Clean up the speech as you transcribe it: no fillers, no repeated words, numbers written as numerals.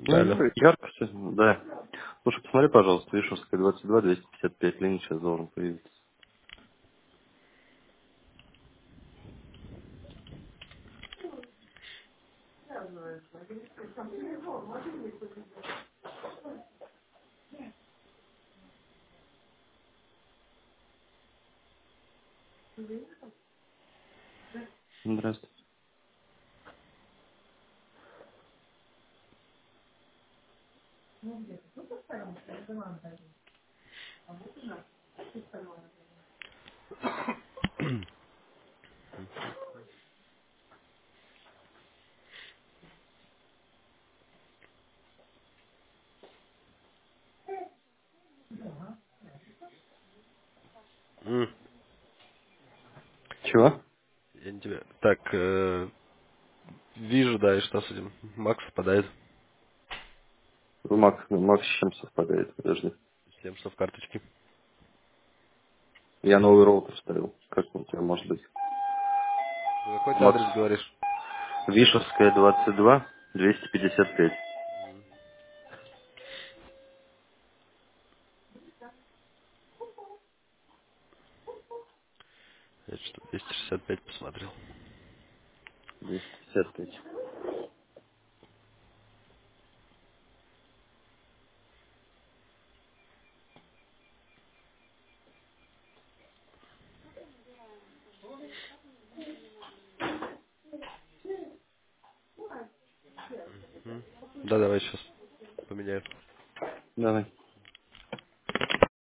Алло. Ну, ярко все, да. Слушай, посмотри, пожалуйста, Вишевская 22, 255, линия сейчас должен появиться. Здравствуйте. М, Чего? Я не тебя. Так, вижу, да, и что с этим? Макс совпадает Макс с чем совпадает? Подожди. с тем, что в карточке. Я новый роутер ставил. Как у тебя может быть? Какой ты Макс. адрес говоришь? Вишевская 22, 255. Я что, 265 посмотрел. 255. Да, давай сейчас поменяю. Давай.